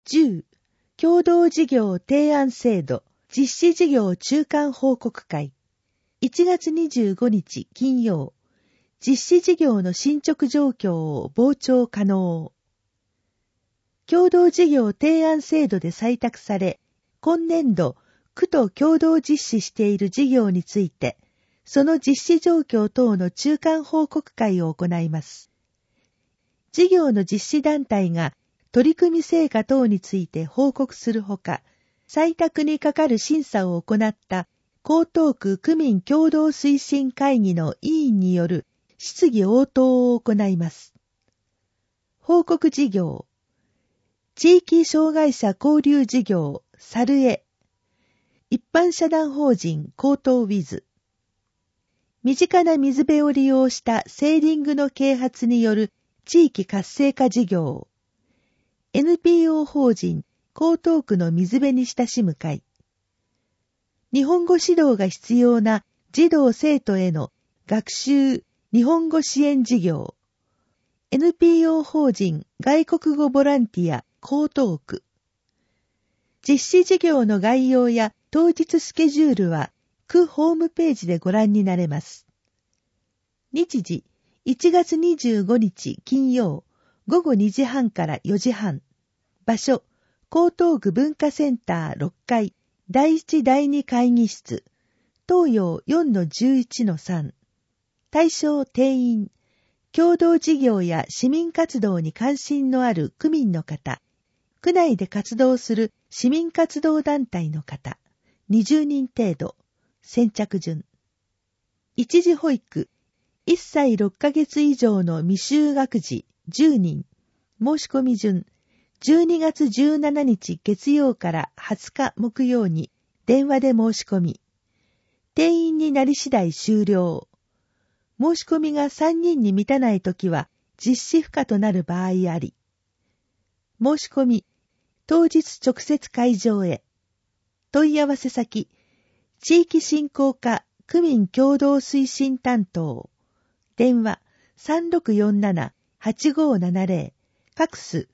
10、共同事業提案制度実施事業中間報告会。1月25日金曜、実施事業の進捗状況を傍聴可能。共同事業提案制度で採択され、今年度、区と共同実施している事業について、その実施状況等の中間報告会を行います。事業の実施団体が取り組み成果等について報告するほか、採択にかかる審査を行った江東区区民共同推進会議の委員による質疑応答を行います。報告事業。地域障害者交流事業、サルエ。一般社団法人江東ウィズ。身近な水辺を利用したセーリングの啓発による地域活性化事業。NPO 法人江東区の水辺に親しむ会。日本語指導が必要な児童生徒への学習日本語支援事業。NPO 法人外国語ボランティア江東区。実施事業の概要や当日スケジュールは区ホームページでご覧になれます。日時1月25日金曜午後2時半から4時半。場所江東区文化センター6階第1第2会議室東洋 4-11-3。対象定員共同事業や市民活動に関心のある区民の方、区内で活動する市民活動団体の方、20人程度、先着順。一時保育、1歳6ヶ月以上の未就学児10人、申し込み順、12月17日月曜から20日木曜に電話で申し込み、定員になり次第終了。申し込みが3人に満たないときは実施不可となる場合あり。申し込み、当日直接会場へ。問い合わせ先、地域振興課区民共同推進担当。電話3647-8570、ファクス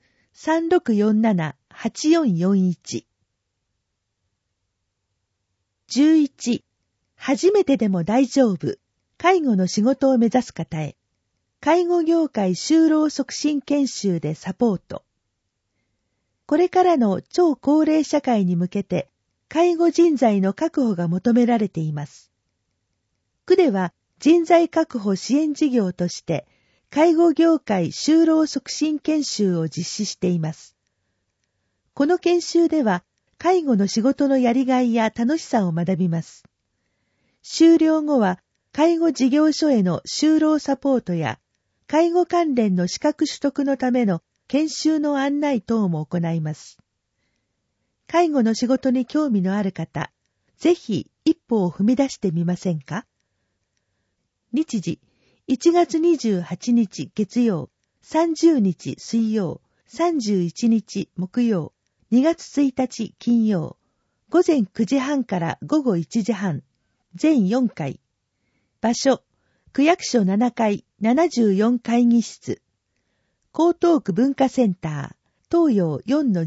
3647-8441。11、初めてでも大丈夫。介護の仕事を目指す方へ、介護業界就労促進研修でサポート。これからの超高齢社会に向けて、介護人材の確保が求められています。区では人材確保支援事業として、介護業界就労促進研修を実施しています。この研修では、介護の仕事のやりがいや楽しさを学びます。修了後は、介護事業所への就労サポートや、介護関連の資格取得のための研修の案内等も行います。介護の仕事に興味のある方、ぜひ一歩を踏み出してみませんか？日時、1月28日月曜、30日水曜、31日木曜、2月1日金曜、午前9時半から午後1時半、全4回。場所、区役所7階74会議室。江東区文化センター、東洋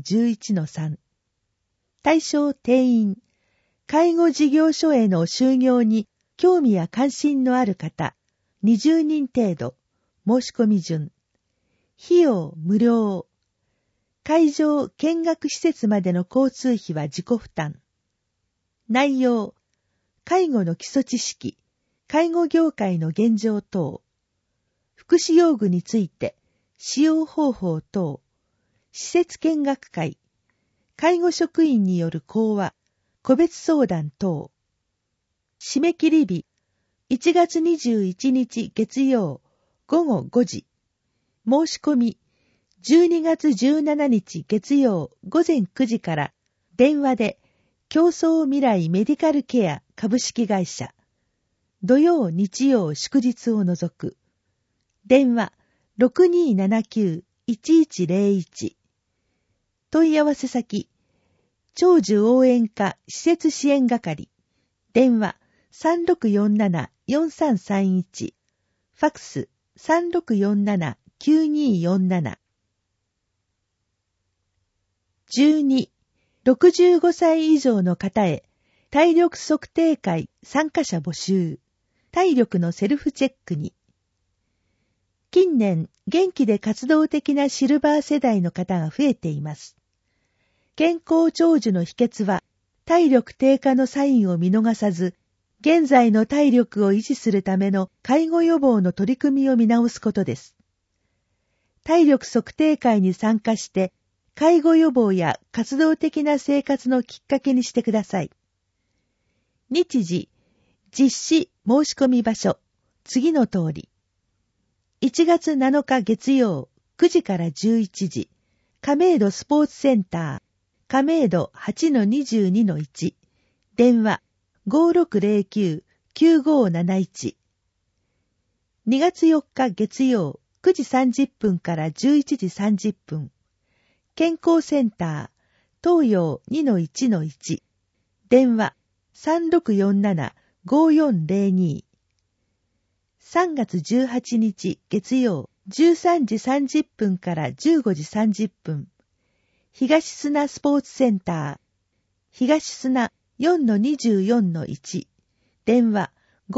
4-11-3。対象定員、介護事業所への就業に興味や関心のある方、20人程度、申し込み順。費用無料。会場見学施設までの交通費は自己負担。内容、介護の基礎知識、介護業界の現状等、福祉用具について、使用方法等、施設見学会、介護職員による講話、個別相談等。締め切り日、1月21日月曜午後5時。申し込み、12月17日月曜午前9時から電話で競争未来メディカルケア株式会社。土曜日曜祝日を除く。電話 6279-1101。問い合わせ先、長寿応援課施設支援係。電話3647-4331。ファクス3647-9247。 12、65歳以上の方へ、体力測定会参加者募集。体力のセルフチェックに。近年、元気で活動的なシルバー世代の方が増えています。健康長寿の秘訣は、体力低下のサインを見逃さず、現在の体力を維持するための介護予防の取り組みを見直すことです。体力測定会に参加して、介護予防や活動的な生活のきっかけにしてください。日時、実施申し込み場所、次の通り。1月7日月曜9時から11時、亀戸スポーツセンター、亀戸 8-22-1、電話 5609-9571。2月4日月曜9時30分から11時30分、健康センター、東洋 2-1-1、電話3647-5402。3月18日月曜13時30分から15時30分、東砂スポーツセンター、東砂 4-24-1、電話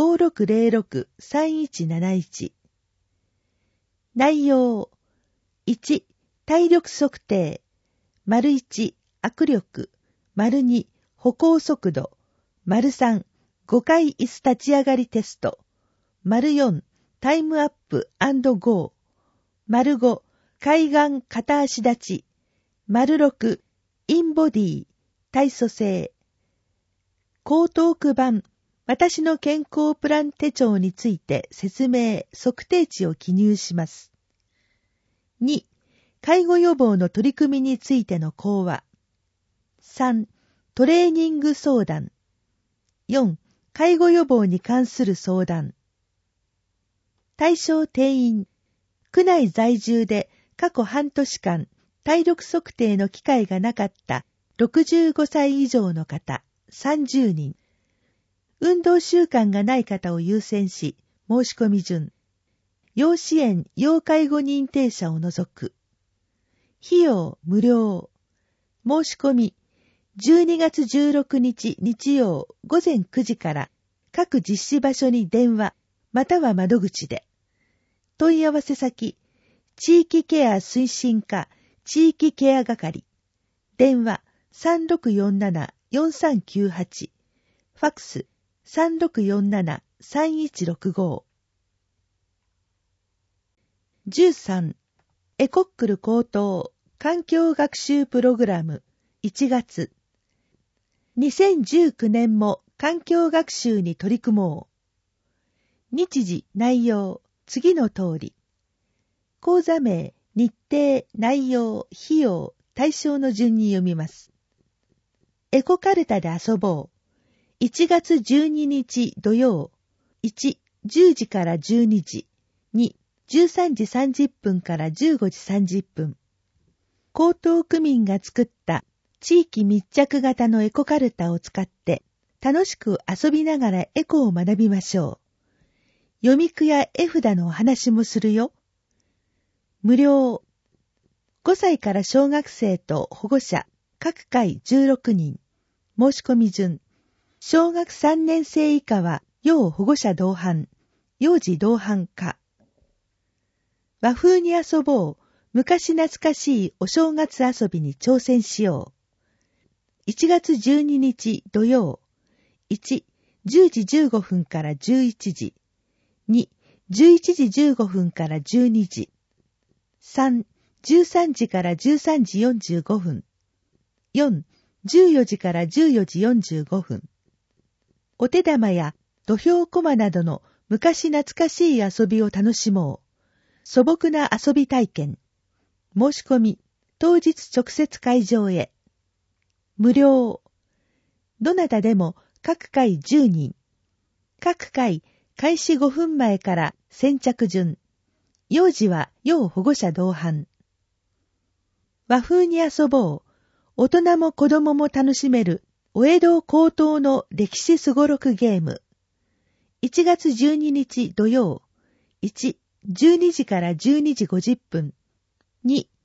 5606-3171。内容、1、体力測定、1、握力、2、歩行速度、3、5回椅子立ち上がりテスト、4、タイムアップ&ゴー、5、海岸片足立ち、6、インボディ、体組成。江東区版、私の健康プラン手帳について説明、測定値を記入します。2、介護予防の取り組みについての講話。3、トレーニング相談。4、介護予防に関する相談。対象定員、区内在住で過去半年間体力測定の機会がなかった65歳以上の方30人。運動習慣がない方を優先し、申し込み順。要支援・要介護認定者を除く。費用無料。申し込み、12月16日日曜午前9時から各実施場所に電話または窓口で。問い合わせ先、地域ケア推進課地域ケア係。電話3647-4398。ファックス3647-3165。13. エコックル高等環境学習プログラム1月。2019年も環境学習に取り組もう。日時、内容、次の通り。講座名、日程、内容、費用、対象の順に読みます。エコカルタで遊ぼう。1月12日土曜。1、10時から12時。2、13時30分から15時30分。江東区民が作った地域密着型のエコカルタを使って楽しく遊びながらエコを学びましょう。読み句や絵札のお話もするよ。無料。5歳から小学生と保護者、各回16人。申し込み順。小学3年生以下は要保護者同伴、幼児同伴可。和風に遊ぼう。昔懐かしいお正月遊びに挑戦しよう。1月12日土曜。1、10時15分から11時。2、11時15分から12時。3、13時から13時45分。4、14時から14時45分。お手玉や土俵駒などの昔懐かしい遊びを楽しもう。素朴な遊び体験。申し込み、当日直接会場へ。無料。どなたでも各回10人。各回開始5分前から先着順。幼児は要保護者同伴。和風に遊ぼう。大人も子供も楽しめるお江戸高等の歴史すごろくゲーム。1月12日土曜。1、12時から12時50分。2、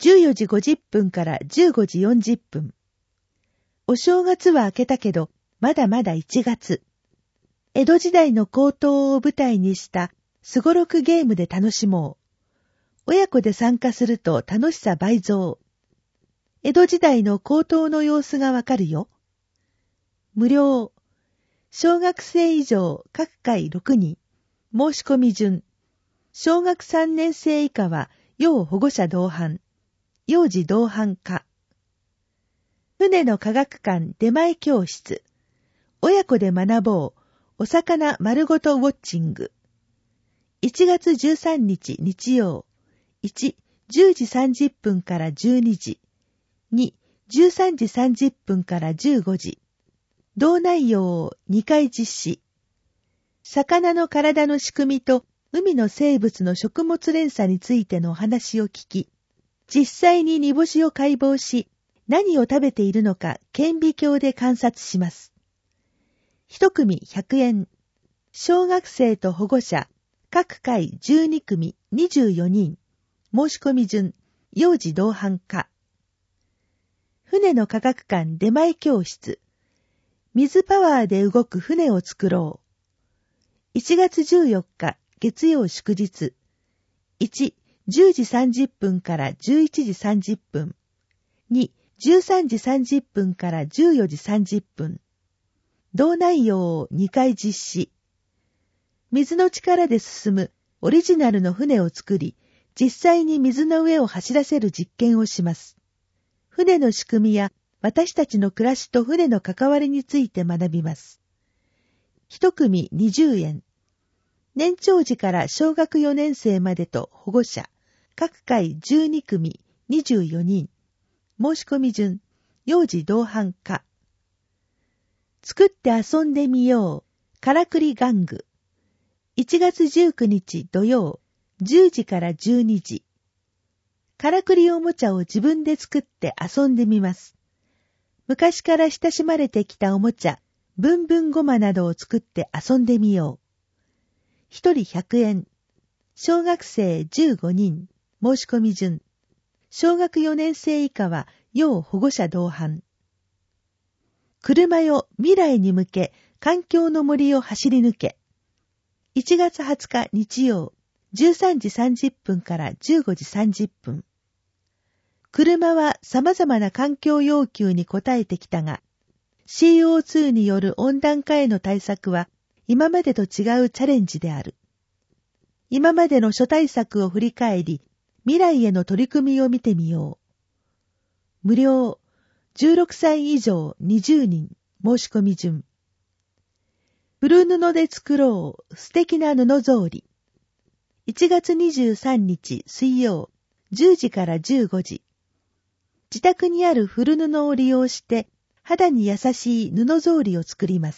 14時50分から15時40分。お正月は明けたけど、まだまだ1月。江戸時代の高等を舞台にしたすごろくゲームで楽しもう。親子で参加すると楽しさ倍増。江戸時代の高等の様子がわかるよ。無料。小学生以上各回6人。申し込み順。小学3年生以下は要保護者同伴。幼児同伴可。船の科学館出前教室。親子で学ぼう。お魚丸ごとウォッチング。1月13日日曜。1、10時30分から12時。2、13時30分から15時。同内容を2回実施。魚の体の仕組みと海の生物の食物連鎖についてのお話を聞き、実際に煮干しを解剖し、何を食べているのか顕微鏡で観察します。一組100円。小学生と保護者、各回12組24人。申し込み順、幼児同伴可。船の科学館出前教室。水パワーで動く船を作ろう。1月14日月曜祝日。1、10時30分から11時30分。2、13時30分から14時30分。同内容を2回実施。水の力で進むオリジナルの船を作り、実際に水の上を走らせる実験をします。船の仕組みや私たちの暮らしと船の関わりについて学びます。一組20円。年長児から小学4年生までと保護者、各回12組24人。申し込み順、幼児同伴可。作って遊んでみよう。からくり玩具。1月19日土曜、10時から12時。からくりおもちゃを自分で作って遊んでみます。昔から親しまれてきたおもちゃ、ブンブンゴマなどを作って遊んでみよう。一人100円。小学生15人。申し込み順。小学4年生以下は要保護者同伴。車よ未来に向け環境の森を走り抜け。1月20日日曜、13時30分から15時30分。車は様々な環境要求に応えてきたが、CO2 による温暖化への対策は今までと違うチャレンジである。今までの諸対策を振り返り、未来への取り組みを見てみよう。無料、16歳以上20人、申し込み順。古布で作ろう、素敵な布草履。1月23日水曜、10時から15時。自宅にある古布を利用して肌に優しい布草履を作ります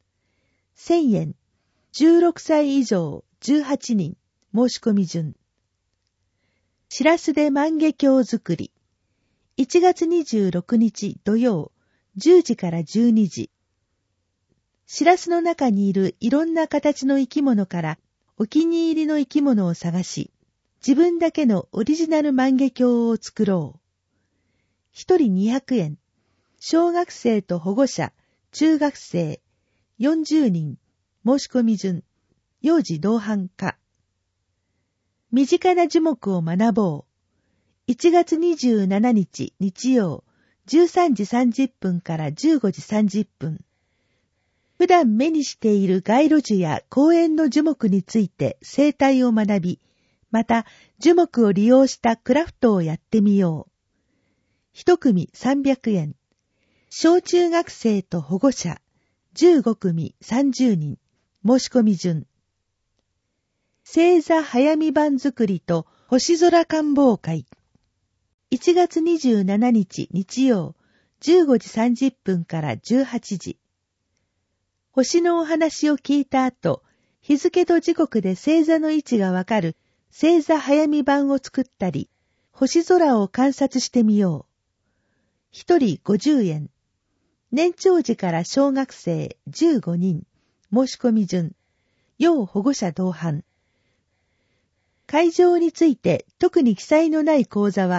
。1000円。16歳以上18人。申し込み順。しらすで万華鏡作り。1月26日土曜、10時から12時。しらすの中にいるいろんな形の生き物からお気に入りの生き物を探し、自分だけのオリジナル万華鏡を作ろう。一人200円。小学生と保護者、中学生、40人。申し込み順。幼児同伴可。身近な樹木を学ぼう。1月27日日曜、13時30分から15時30分。普段目にしている街路樹や公園の樹木について生態を学び、また樹木を利用したクラフトをやってみよう。一組300円。小中学生と保護者、15組30人。申し込み順。星座早見版作りと星空観望会。1月27日日曜、15時30分から18時。星のお話を聞いた後、日付と時刻で星座の位置がわかる星座早見版を作ったり、星空を観察してみよう。一人50円。年長児から小学生15人。申し込み順。要保護者同伴。会場について特に記載のない講座は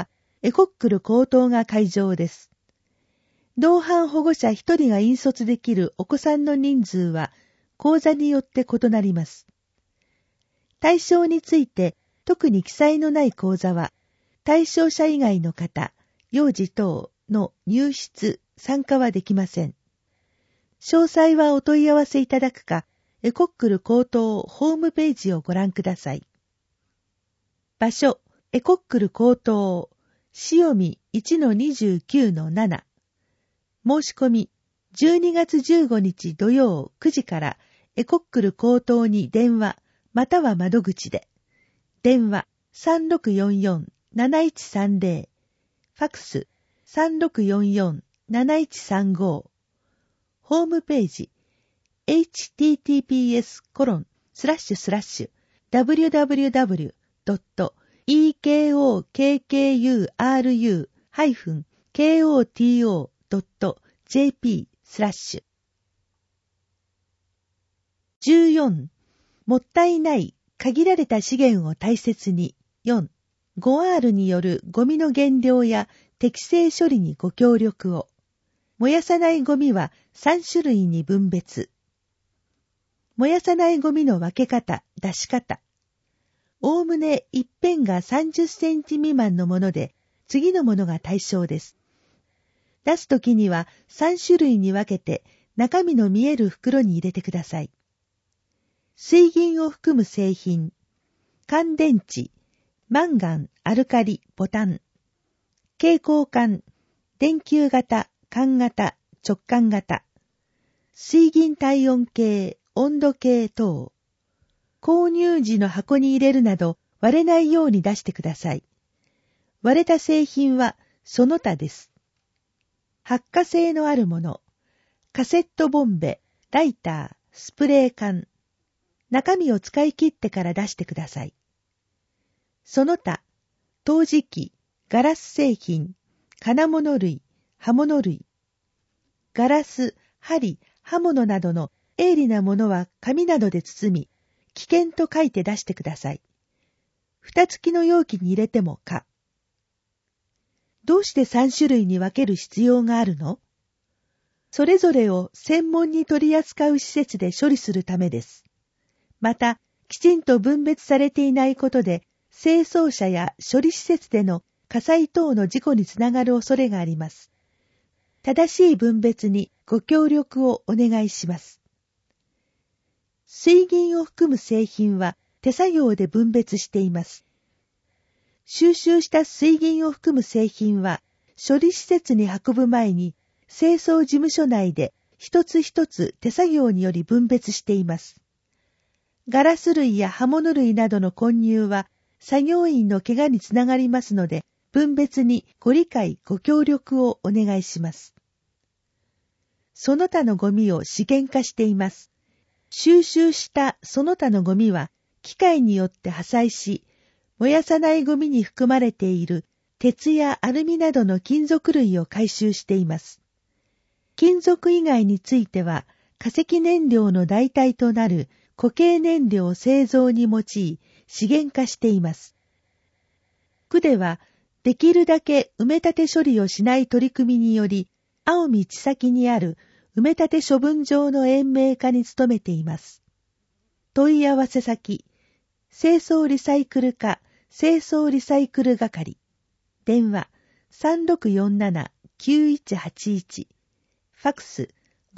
エコックル高等が会場です。同伴保護者1人が引率できるお子さんの人数は講座によって異なります。対象について特に記載のない講座は、対象者以外の方、幼児等の入室・参加はできません。詳細はお問い合わせいただくか、エコックル高等ホームページをご覧ください。場所、エコックル高等、潮見 1-29-7。申し込み、12月15日土曜9時からエコックル高等に電話、または窓口で。電話 3644-7130。ファクス 3644-7135。ホームページ https://www.ekokkuru-koto.jp/。 14. もったいない限られた資源を大切に。4. 5R によるゴミの減量や適正処理にご協力を。燃やさないゴミは3種類に分別。燃やさないゴミの分け方、出し方。おおむね一辺が30センチ未満のもので、次のものが対象です。出すときには3種類に分けて中身の見える袋に入れてください。水銀を含む製品、乾電池、マンガン、アルカリ、ボタン、蛍光管、電球型、管型、直管型、水銀体温計、温度計等。購入時の箱に入れるなど割れないように出してください。割れた製品はその他です。発火性のあるもの、カセットボンベ、ライター、スプレー缶。中身を使い切ってから出してください。その他、陶磁器、ガラス製品、金物類、刃物類。ガラス、針、刃物などの鋭利なものは紙などで包み、危険と書いて出してください。蓋付きの容器に入れても可。どうして3種類に分ける必要があるの？それぞれを専門に取り扱う施設で処理するためです。また、きちんと分別されていないことで、清掃車や処理施設での火災等の事故につながる恐れがあります。正しい分別にご協力をお願いします。水銀を含む製品は手作業で分別しています。収集した水銀を含む製品は処理施設に運ぶ前に清掃事務所内で一つ一つ手作業により分別しています。ガラス類や刃物類などの混入は作業員の怪我につながりますので、分別にご理解ご協力をお願いします。その他のゴミを資源化しています。収集したその他のゴミは機械によって破砕し、燃やさないゴミに含まれている鉄やアルミなどの金属類を回収しています。金属以外については化石燃料の代替となる固形燃料製造に用い資源化しています。区ではできるだけ埋め立て処理をしない取り組みにより、青海千崎にある埋め立て処分場の延命化に努めています。問い合わせ先、清掃リサイクル課清掃リサイクル係。電話 3647-9181。ファクス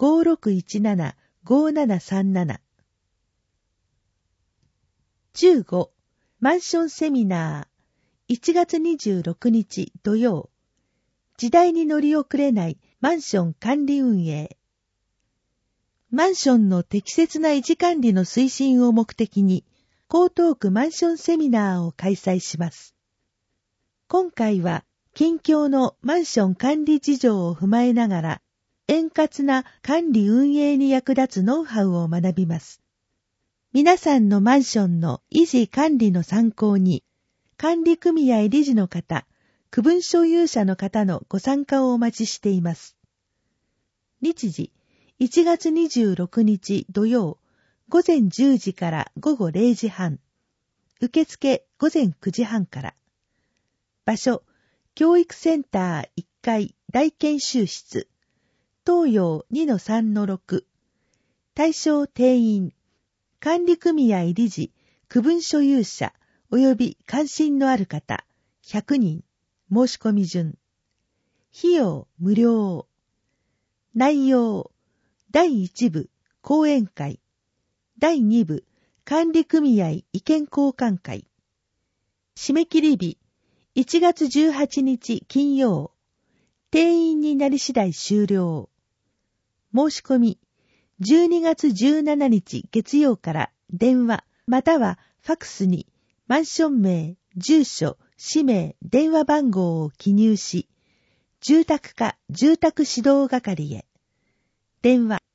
5617-5737。15. マンションセミナー1月26日土曜。時代に乗り遅れないマンション管理運営。マンションの適切な維持管理の推進を目的に、江東区マンションセミナーを開催します。今回は、近況のマンション管理事情を踏まえながら、円滑な管理運営に役立つノウハウを学びます。皆さんのマンションの維持管理の参考に、管理組合理事の方、区分所有者の方のご参加をお待ちしています。日時、1月26日土曜、午前10時から午後0時半。受付午前9時半から。場所、 教育センター1階大研修室、東洋 2-3-6、対象定員、管理組合理事、区分所有者及び関心のある方、100人、申し込み順。費用無料。内容、第1部、講演会。第2部、管理組合意見交換会。締め切り日、1月18日金曜。定員になり次第終了。申し込み、12月17日月曜から電話またはファクスにマンション名、住所、氏名、電話番号を記入し、住宅課住宅指導係へ。電話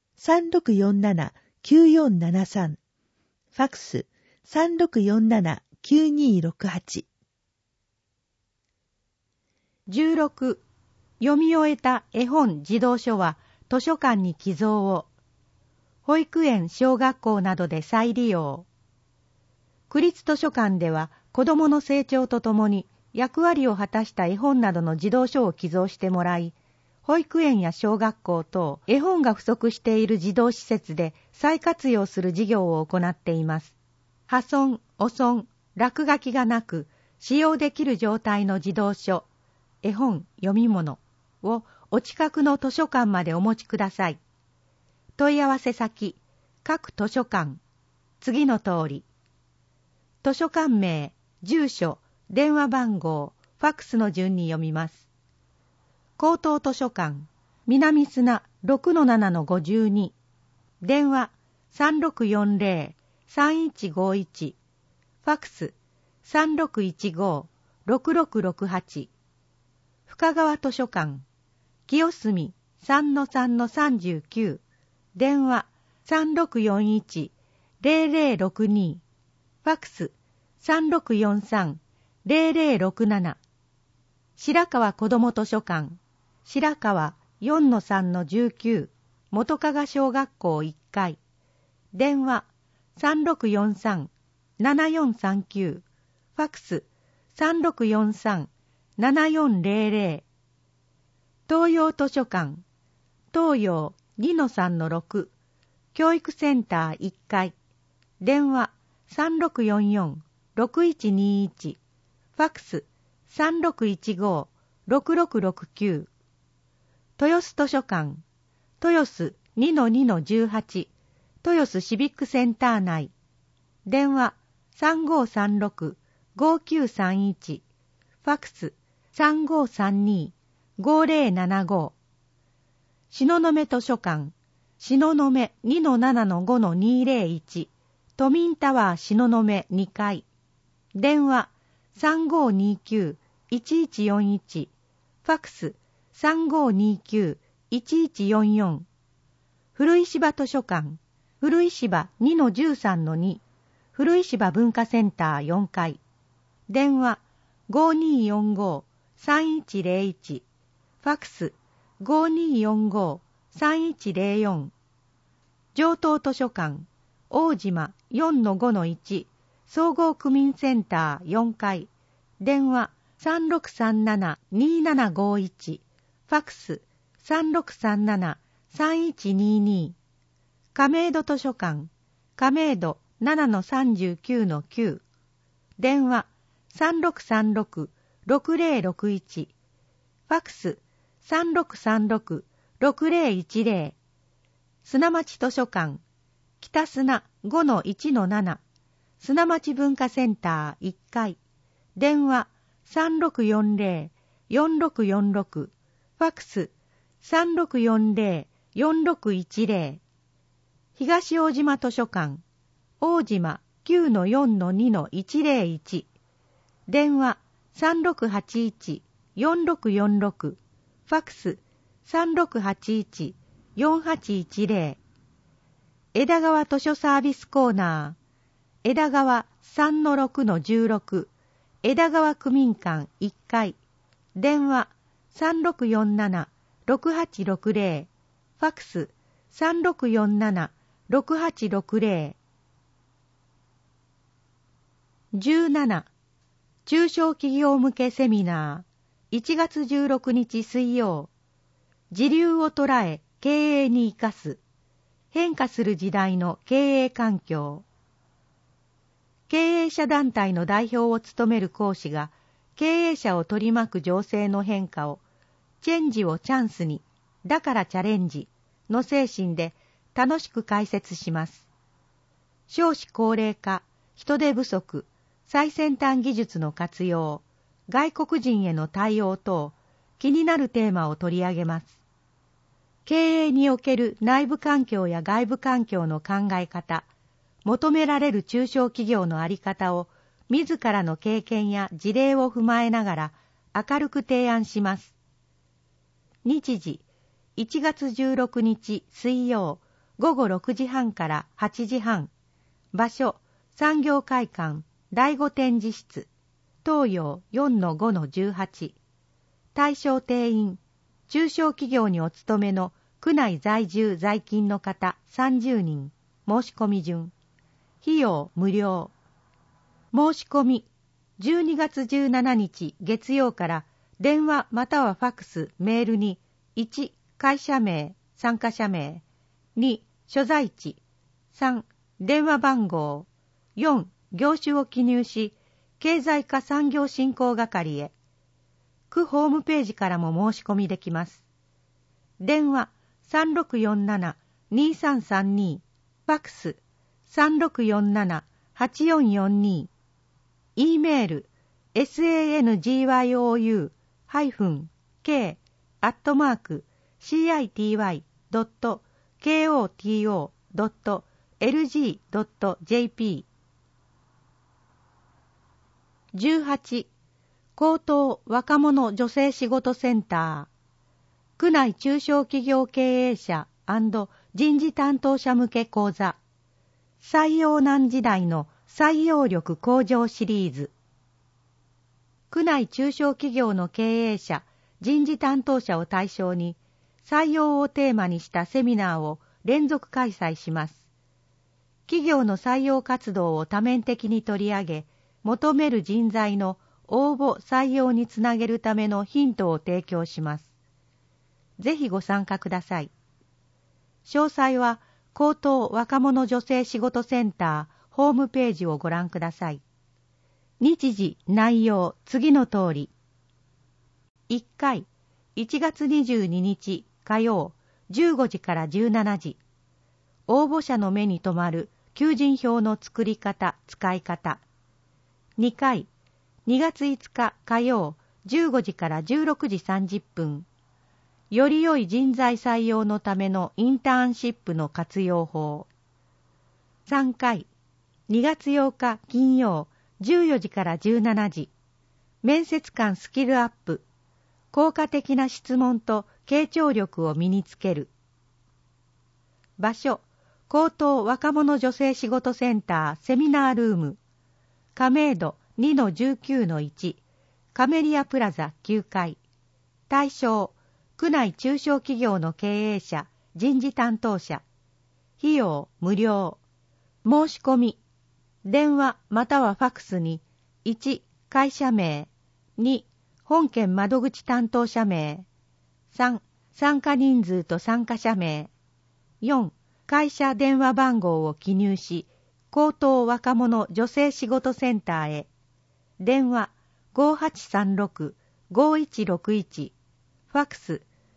3647-9473 ファクス 3647-9268。 16. 読み終えた絵本児童書は図書館に寄贈を。保育園、小学校などで再利用。区立図書館では子どもの成長とともに役割を果たした絵本などの児童書を寄贈してもらい、保育園や小学校等絵本が不足している児童施設で再活用する事業を行っています。破損、汚損、落書きがなく使用できる状態の児童書、絵本、読み物をお近くの図書館までお持ちください。問い合わせ先、各図書館、次の通り。図書館名、住所、電話番号、ファックスの順に読みます。高等図書館、南砂 6-7-52、電話 3640-3151、ファックス 3615-6668。深川図書館、清澄 3-3-39、電話 3641-0062、ファックス 3643-0067。白川子ども図書館、白川 4-3-19、元加賀小学校1階、電話 3643-7439、ファックス 3643-7400。東洋図書館、東洋 2-3-6、教育センター1階、電話 3644-6121、ファックス 3615-6669。豊洲図書館、豊洲 2-2-18、豊洲シビックセンター内、電話 3536-5931、ファックス 3532-5075。東雲図書館、東雲 2-7-5-201、都民タワー東雲2階、電話 3529-1141、ファックス 3529-1144。古石場図書館、古石場 2-13-2、古石場文化センター4階、電話 5245-3101、ファックス 5245-3104。上東図書館、大島 4-5-1、総合区民センター4階、電話 3637-2751、ファックス 3637-3122。亀戸図書館、亀戸 7-39-9、電話 3636-6061、ファックス 3636-6010。砂町図書館、北砂 5-1-7、砂町文化センター1階、電話 3640-4646、ファックス 3640-4610。東大島図書館、大島 9-4-2-101、電話 3681-4646、ファックス 3681-4810。枝川図書サービスコーナー、枝川 3-6-16、枝川区民館1階、電話 3647-6860、ファックス 3647-6860。17. 中小企業向けセミナ 1月16日水曜、時流を捉え経営に生かす、変化する時代の経営環境。経営者団体の代表を務める講師が、経営者を取り巻く情勢の変化を、チェンジをチャンスに、だからチャレンジの精神で楽しく解説します。少子高齢化、人手不足、最先端技術の活用、外国人への対応等、気になるテーマを取り上げます。経営における内部環境や外部環境の考え方、求められる中小企業の在り方を自らの経験や事例を踏まえながら明るく提案します。日時、1月16日水曜午後6時半から8時半。場所、産業会館第5展示室。東洋 4-5-18。対象定員、中小企業にお勤めの区内在住在勤の方30人。申し込み順。費用無料。申し込み、12月17日月曜から電話またはファクス、メールに1、会社名、参加者名、2、所在地、3、電話番号、4、業種を記入し、経済課産業振興係へ。区ホームページからも申し込みできます。電話3647-2332、ファクス3647-8442、E メール sangyou-city.koto.lg.jp。 18. 高等若者女性仕事センター。区内中小企業経営者&人事担当者向け講座。採用難時代の採用力向上シリーズ。区内中小企業の経営者、人事担当者を対象に、採用をテーマにしたセミナーを連続開催します。企業の採用活動を多面的に取り上げ、求める人材の応募・採用につなげるためのヒントを提供します。ぜひご参加ください。詳細は、高等若者女性仕事センターホームページをご覧ください。日時、内容、次の通り。1回、1月22日火曜、15時から17時。応募者の目に留まる求人票の作り方、使い方。2回、2月5日火曜、15時から16時30分。より良い人材採用のためのインターンシップの活用法。3回、2月8日金曜、14時から17時。面接官スキルアップ。効果的な質問と傾聴力を身につける。場所、高等若者女性仕事センターセミナールーム。亀戸 2-19-1。カメリアプラザ9階。対象、区内中小企業の経営者、人事担当者。費用無料。申し込み。電話またはファクスに1、会社名、2、本件窓口担当者名、3、参加人数と参加者名、4、会社電話番号を記入し、高等若者女性仕事センターへ。電話5836-5161、ファクス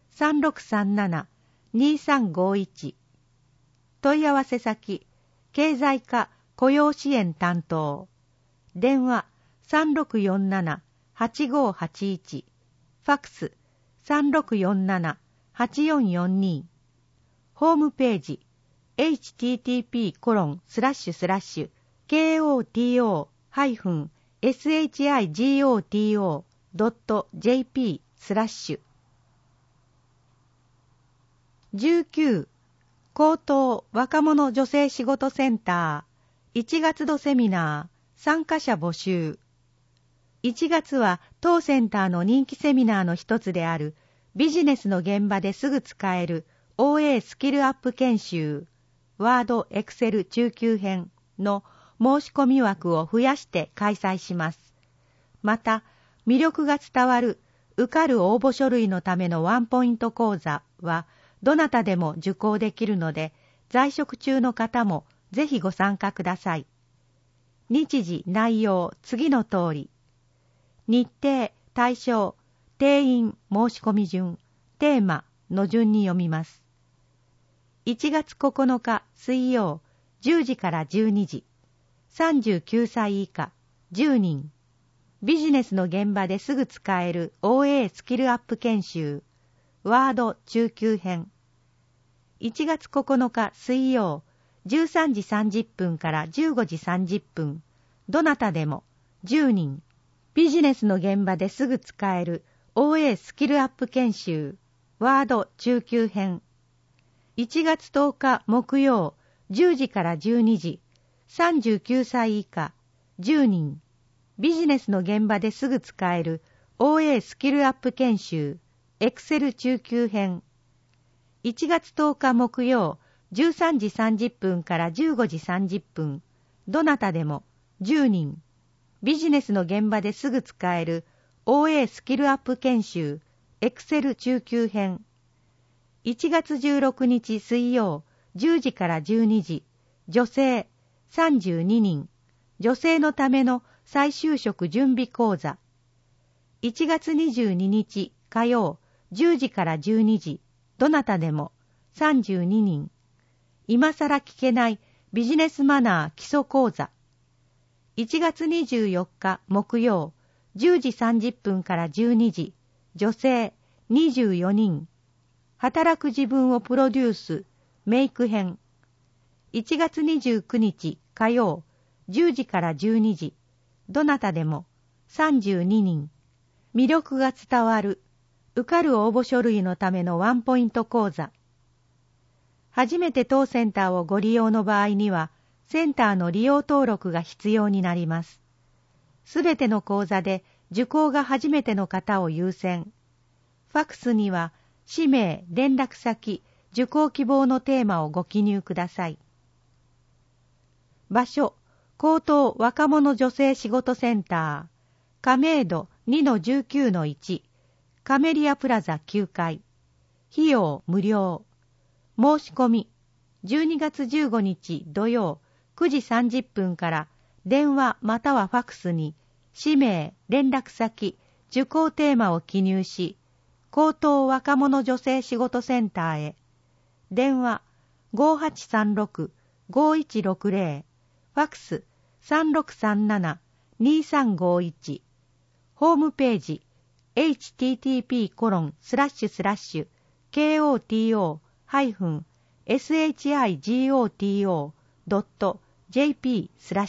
3637-2351。問い合わせ先、経済課雇用支援担当。電話3647-8581。ファクス3647-8442。ホームページ http://koto-shigoto.jp/。19. 高等若者女性仕事センター1月度セミナー参加者募集。1月は当センターの人気セミナーの一つであるビジネスの現場ですぐ使える OA スキルアップ研修ワードエクセル中級編の申し込み枠を増やして開催します。また魅力が伝わる受かる応募書類のためのワンポイント講座はどなたでも受講できるので、在職中の方もぜひご参加ください。日時、内容、次の通り。日程、対象、定員、申し込み順、テーマの順に読みます。1月9日水曜、10時から12時。39歳以下、10人。ビジネスの現場ですぐ使える OA スキルアップ研修。ワード中級編。1月9日水曜、13時30分から15時30分。どなたでも、10人。ビジネスの現場ですぐ使える OA スキルアップ研修。ワード中級編。1月10日木曜、10時から12時。39歳以下、10人。ビジネスの現場ですぐ使える OA スキルアップ研修。Excel 中級編。1月10日木曜、13時30分から15時30分。どなたでも、10人。ビジネスの現場ですぐ使える OA スキルアップ研修。Excel 中級編。1月16日水曜、10時から12時。女性、32人。女性のための再就職準備講座。1月22日火曜、10時から12時。どなたでも、32人。今さら聞けないビジネスマナー基礎講座。1月24日木曜、10時30分から12時。女性、24人。働く自分をプロデュース、メイク編。1月29日火曜、10時から12時。どなたでも、32人。魅力が伝わる。受かる応募書類のためのワンポイント講座。初めて当センターをご利用の場合には、センターの利用登録が必要になります。すべての講座で受講が初めての方を優先。ファクスには、氏名、連絡先、受講希望のテーマをご記入ください。場所、高等若者女性仕事センター、亀戸 2-19-1、カメリアプラザ9階。費用無料。申し込み、12月15日土曜9時30分から電話またはファクスに、氏名、連絡先、受講テーマを記入し、高等若者女性仕事センターへ。電話 5836-5160、ファクス 3637-2351。ホームページ http://koto-shigoto.jp/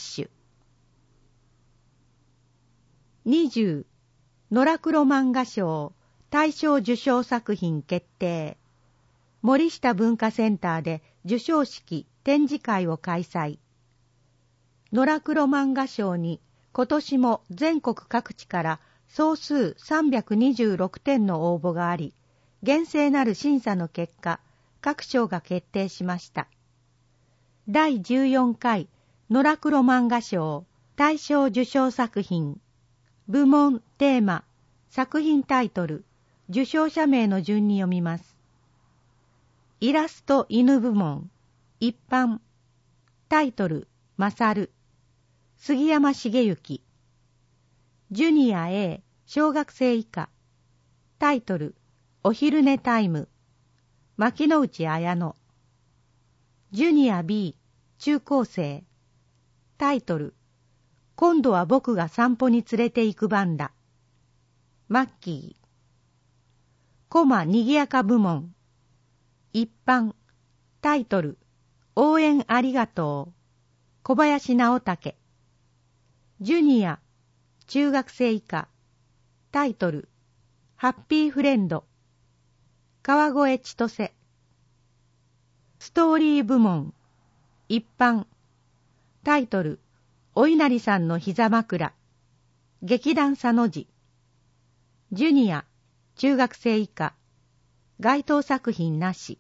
20. ノラクロ漫画賞大賞受賞作品決定。森下文化センターで受賞式展示会を開催。ノラクロ漫画賞に今年も全国各地から総数326点の応募があり、厳正なる審査の結果、各賞が決定しました。第14回ノラクロ漫画賞大賞受賞作品。部門、テーマ、作品タイトル、受賞者名の順に読みます。イラスト犬部門、一般。タイトル、まさる。杉山茂之。ジュニア A、小学生以下。タイトル、お昼寝タイム。牧之内彩乃。ジュニア B、中高生。タイトル、今度は僕が散歩に連れて行く番だ。マッキー。コマにぎやか部門。一般。タイトル、応援ありがとう。小林直武。ジュニア、中学生以下。タイトル、ハッピーフレンド。川越千歳。ストーリー部門。一般。タイトル、お稲荷さんの膝枕。劇団佐の字。ジュニア、中学生以下。該当作品なし。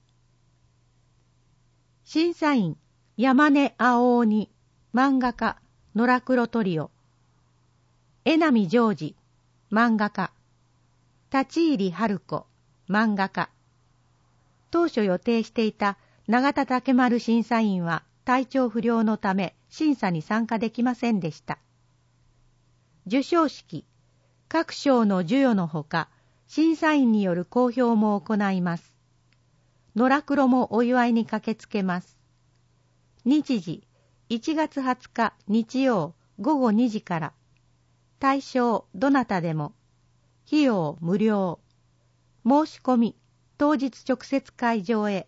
審査員、山根青鬼。漫画家、ノラクロトリオ。江波ジョージ。漫画家。 立入春子、漫画家。当初予定していた永田竹丸審査員は体調不良のため審査に参加できませんでした。授賞式、各賞の授与のほか、審査員による公表も行います。野良黒もお祝いに駆けつけます。日時、1月20日日曜午後2時から。対象どなたでも。費用無料。申し込み、当日直接会場へ。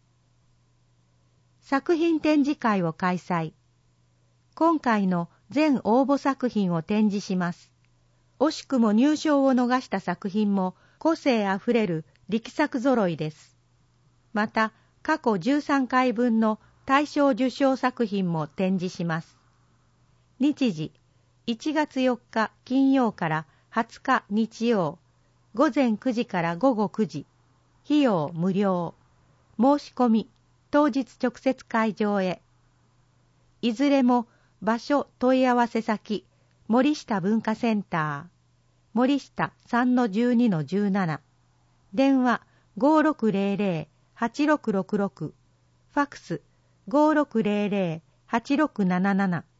作品展示会を開催。今回の全応募作品を展示します。惜しくも入賞を逃した作品も個性あふれる力作揃いです。また、過去13回分の大賞受賞作品も展示します。日時、1月4日金曜から20日日曜、午前9時から午後9時、費用無料。申し込み、当日直接会場へ。いずれも場所問い合わせ先、森下文化センター、森下 3-12-17、電話 5600-8666、ファクス 5600-8677。